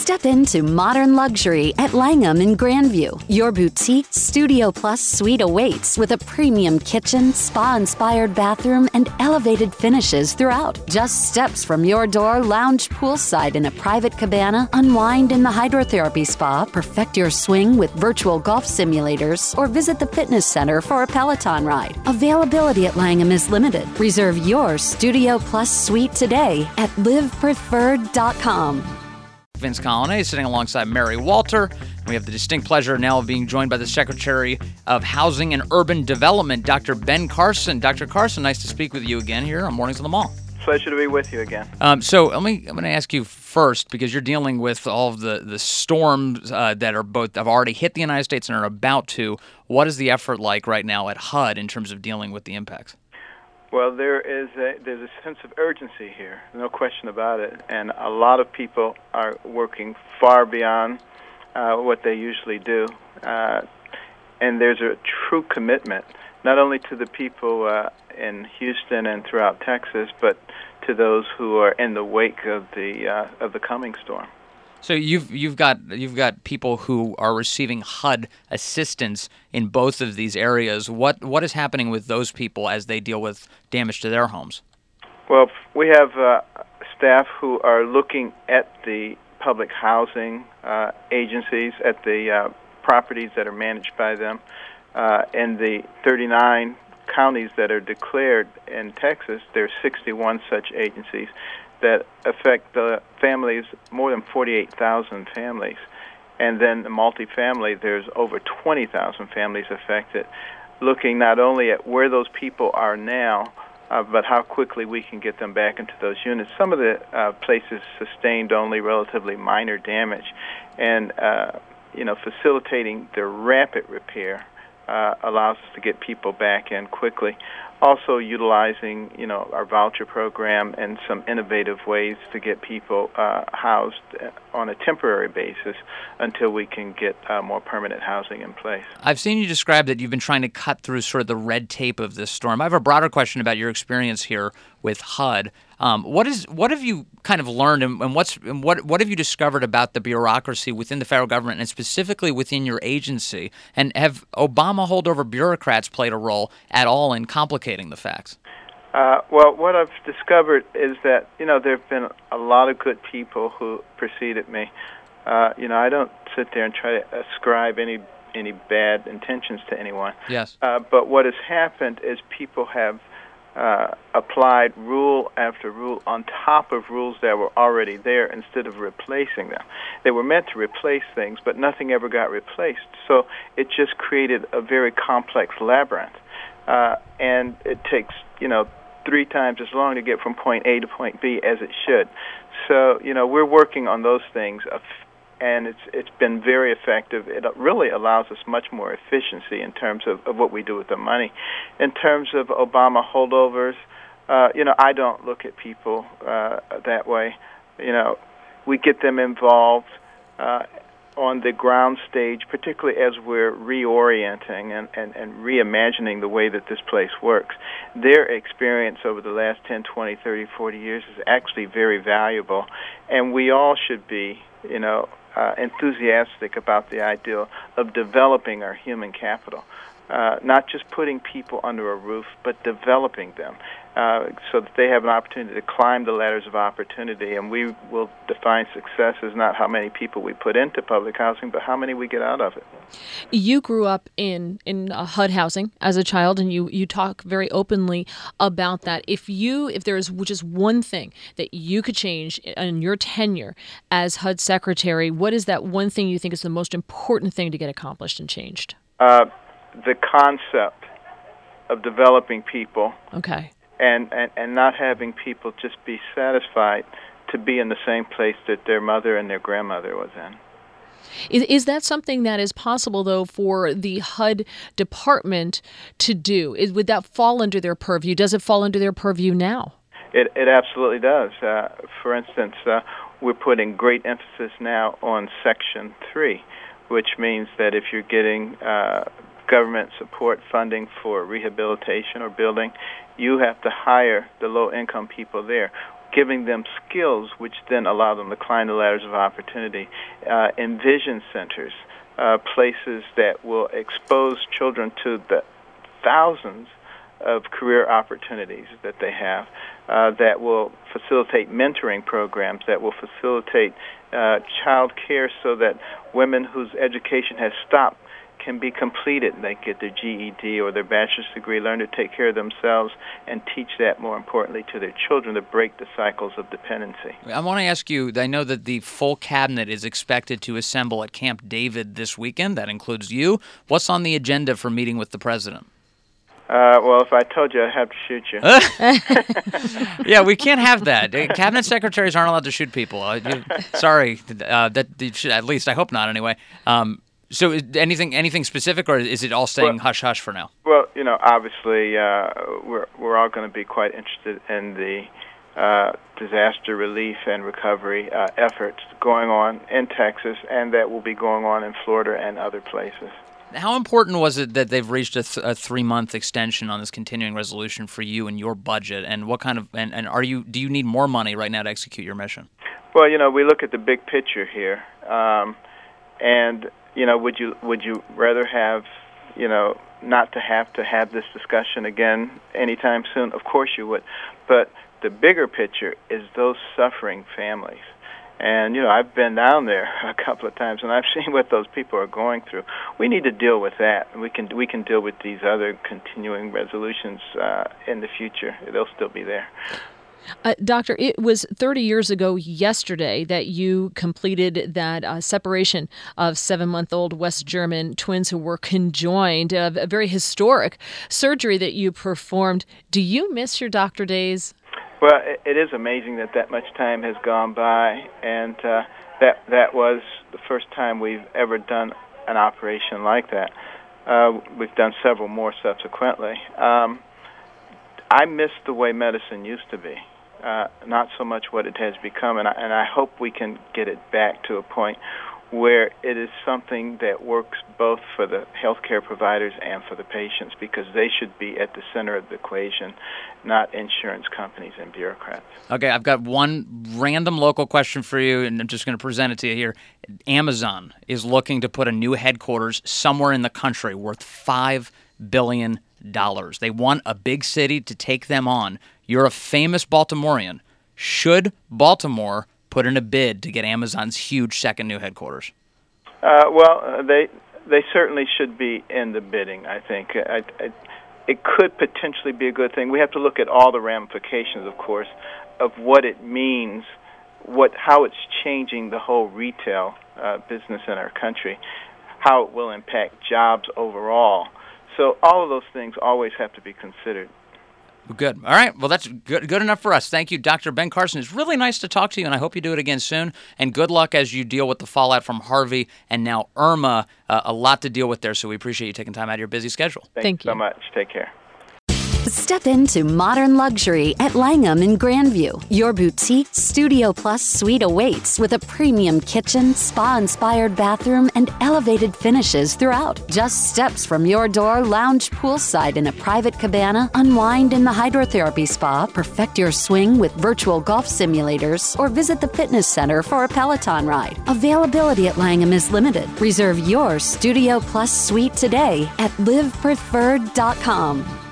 Step into modern luxury at Langham in Grandview. Your boutique Studio Plus suite awaits with a premium kitchen, spa-inspired bathroom, and elevated finishes throughout. Just steps from your door, lounge poolside in a private cabana, unwind in the hydrotherapy spa, perfect your swing with virtual golf simulators, or visit the fitness center for a Peloton ride. Availability at Langham is limited. Reserve your Studio Plus suite today at livepreferred.com. Vince Colonnese sitting alongside Mary Walter. We have the distinct pleasure now of being joined by the Secretary of Housing and Urban Development, Dr. Ben Carson. Dr. Carson, nice to speak with you again here on Mornings on the Mall. Pleasure to be with you again. So I'm going to ask you first, because you're dealing with all of the storms that are both have already hit the United States and are about to. What is the effort like right now at HUD in terms of dealing with the impacts? Well, there's a sense of urgency here, no question about it, and a lot of people are working far beyond what they usually do, and there's a true commitment, not only to the people in Houston and throughout Texas, but to those who are in the wake of the coming storm. So you've got people who are receiving HUD assistance in both of these areas. What is happening with those people as they deal with damage to their homes? Well, we have staff who are looking at the public housing agencies, at the properties that are managed by them, in the 39 counties that are declared in Texas. There are 61 such agencies that affect the families, more than 48,000 families. And then the multifamily, there's over 20,000 families affected, looking not only at where those people are now, but how quickly we can get them back into those units. Some of the places sustained only relatively minor damage, and facilitating the rapid repair allows us to get people back in quickly. Also utilizing, our voucher program and some innovative ways to get people housed on a temporary basis until we can get more permanent housing in place. I've seen you describe that you've been trying to cut through sort of the red tape of this storm. I have a broader question about your experience here with HUD. What have you kind of learned, and what have you discovered about the bureaucracy within the federal government and specifically within your agency? And have Obama holdover bureaucrats played a role at all in complicating the facts? Well, what I've discovered is that there have been a lot of good people who preceded me. I don't sit there and try to ascribe any bad intentions to anyone. Yes. But what has happened is people have applied rule after rule on top of rules that were already there instead of replacing them. They were meant to replace things, but nothing ever got replaced. So it just created a very complex labyrinth. And it takes, 3 times as long to get from point A to point B as it should. So, we're working on those things, and it's been very effective. It really allows us much more efficiency in terms of what we do with the money. In terms of Obama holdovers, I don't look at people that way. We get them involved on the ground stage, particularly as we're reorienting and reimagining the way that this place works. Their experience over the last 10, 20, 30, 40 years is actually very valuable, and we all should be, enthusiastic about the idea of developing our human capital. Not just putting people under a roof, but developing them so that they have an opportunity to climb the ladders of opportunity. And we will define success as not how many people we put into public housing, but how many we get out of it. You grew up in HUD housing as a child, and you talk very openly about that. If there is just one thing that you could change in your tenure as HUD secretary, what is that one thing you think is the most important thing to get accomplished and changed? The concept of developing people, okay, and not having people just be satisfied to be in the same place that their mother and their grandmother was in. Is that something that is possible, though, for the HUD department to do? Would that fall under their purview? Does it fall under their purview now? It absolutely does. For instance, we're putting great emphasis now on Section 3, which means that if you're getting government support funding for rehabilitation or building, you have to hire the low-income people there. giving them skills which then allow them to climb the ladders of opportunity. Envision centers, places that will expose children to the thousands of career opportunities that they have, that will facilitate mentoring programs, that will facilitate child care so that women whose education has stopped can be completed. They get their GED or their bachelor's degree, learn to take care of themselves, and teach that, more importantly, to their children to break the cycles of dependency. I want to ask you, I know that the full cabinet is expected to assemble at Camp David this weekend. That includes you. What's on the agenda for meeting with the president? Well, if I told you, I'd have to shoot you. Yeah, we can't have that. Cabinet secretaries aren't allowed to shoot people. Sorry, that should, at least I hope not. Anyway, so anything specific, or is it all staying hush hush for now? Well, obviously, we're all going to be quite interested in the disaster relief and recovery efforts going on in Texas, and that will be going on in Florida and other places. How important was it that they've reached a 3-month extension on this continuing resolution for you and your budget? And what kind of and do you need more money right now to execute your mission? Well, we look at the big picture here, and would you rather have not to have this discussion again anytime soon? Of course you would, but the bigger picture is those suffering families. And, I've been down there a couple of times, and I've seen what those people are going through. We need to deal with that. We can deal with these other continuing resolutions in the future. They'll still be there. Doctor, it was 30 years ago yesterday that you completed that separation of 7-month-old West German twins who were conjoined, a very historic surgery that you performed. Do you miss your doctor days? Well, it is amazing that much time has gone by, and that was the first time we've ever done an operation like that. We've done several more subsequently. I miss the way medicine used to be, not so much what it has become, and I hope we can get it back to a point where it is something that works both for the healthcare providers and for the patients, because they should be at the center of the equation, not insurance companies and bureaucrats. Okay, I've got one random local question for you, and I'm just going to present it to you here. Amazon is looking to put a new headquarters somewhere in the country worth $5 billion. They want a big city to take them on. You're a famous Baltimorean. Should Baltimore put in a bid to get Amazon's huge second new headquarters? They certainly should be in the bidding, I think. It could potentially be a good thing. We have to look at all the ramifications, of course, of what it means, how it's changing the whole retail business in our country, how it will impact jobs overall. So all of those things always have to be considered. Good. All right. Well, that's good enough for us. Thank you, Dr. Ben Carson. It's really nice to talk to you, and I hope you do it again soon. And good luck as you deal with the fallout from Harvey and now Irma. A lot to deal with there, so we appreciate you taking time out of your busy schedule. Thank you so much. Take care. Step into modern luxury at Langham in Grandview. Your boutique Studio Plus suite awaits with a premium kitchen, spa-inspired bathroom, and elevated finishes throughout. Just steps from your door, lounge poolside in a private cabana, unwind in the hydrotherapy spa, perfect your swing with virtual golf simulators, or visit the fitness center for a Peloton ride. Availability at Langham is limited. Reserve your Studio Plus suite today at livepreferred.com.